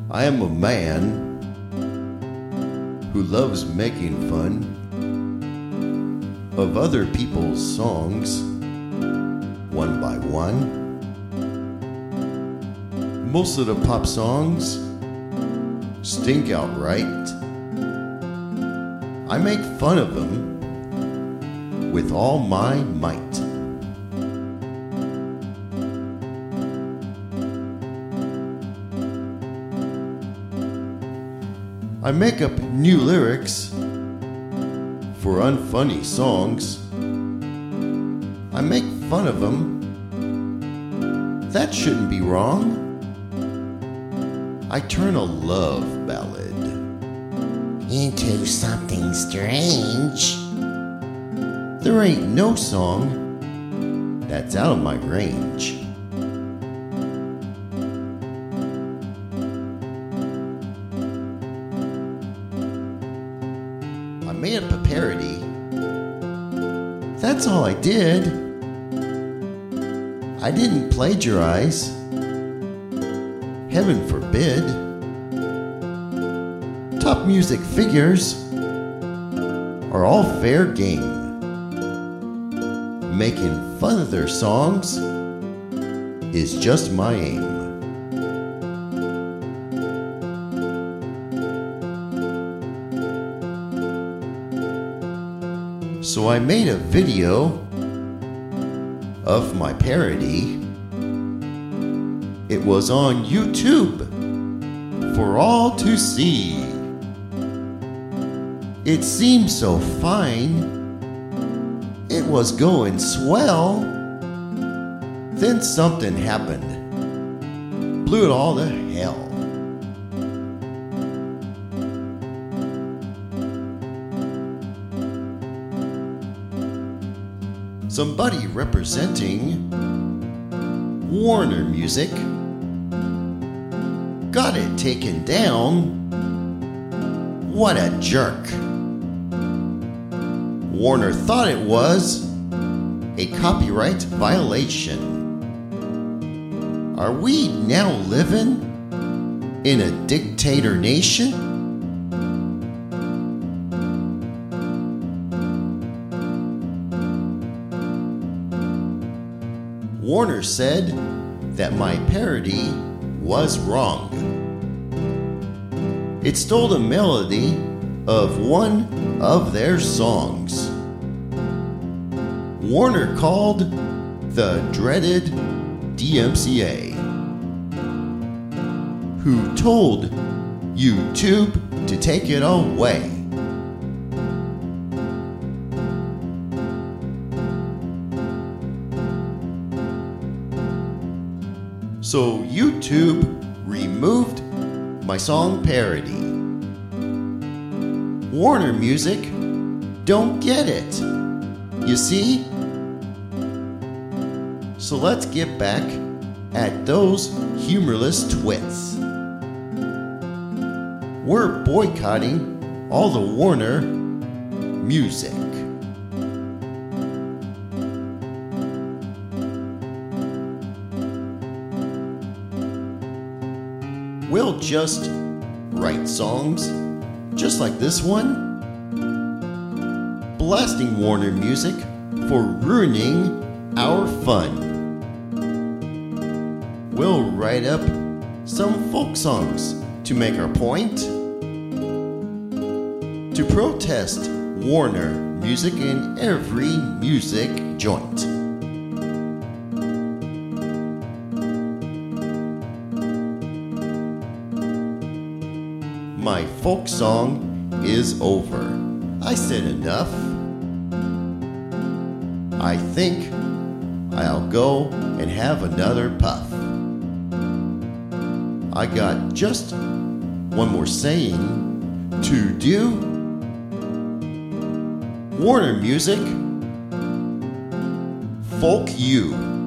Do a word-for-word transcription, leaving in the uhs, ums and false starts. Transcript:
I am a man who loves making fun of other people's songs, one by one. Most of the pop songs stink outright. I make fun of them with all my might. I make up new lyrics for unfunny songs. I make fun of them. That shouldn't be wrong. I turn a love ballad into something strange. There ain't no song that's out of my range. I made up a parody. That's all I did. I didn't plagiarize. Heaven forbid. Top music figures are all fair game. Making fun of their songs is just my aim. So I made a video of my parody. It was on YouTube for all to see. It seemed so fine. It was going swell. Then something happened. Blew it all to hell. Somebody representing Warner Music got it taken down. What a jerk. Warner thought it was a copyright violation. Are we now living in a dictator nation? Warner said that my parody was wrong. It stole the melody of one of their songs. Warner called the dreaded D M C A, who told YouTube to take it away. So YouTube removed my song parody. Warner Music don't get it. You see? So let's get back at those humorless twits. We're boycotting all the Warner Music. We'll just write songs just like this one, blasting Warner Music for ruining our fun. We'll write up some folk songs to make our point, to protest Warner Music in every music joint. My folk song is over. I said enough. I think I'll go and have another puff. I got just one more saying to do. Warner Music, folk you.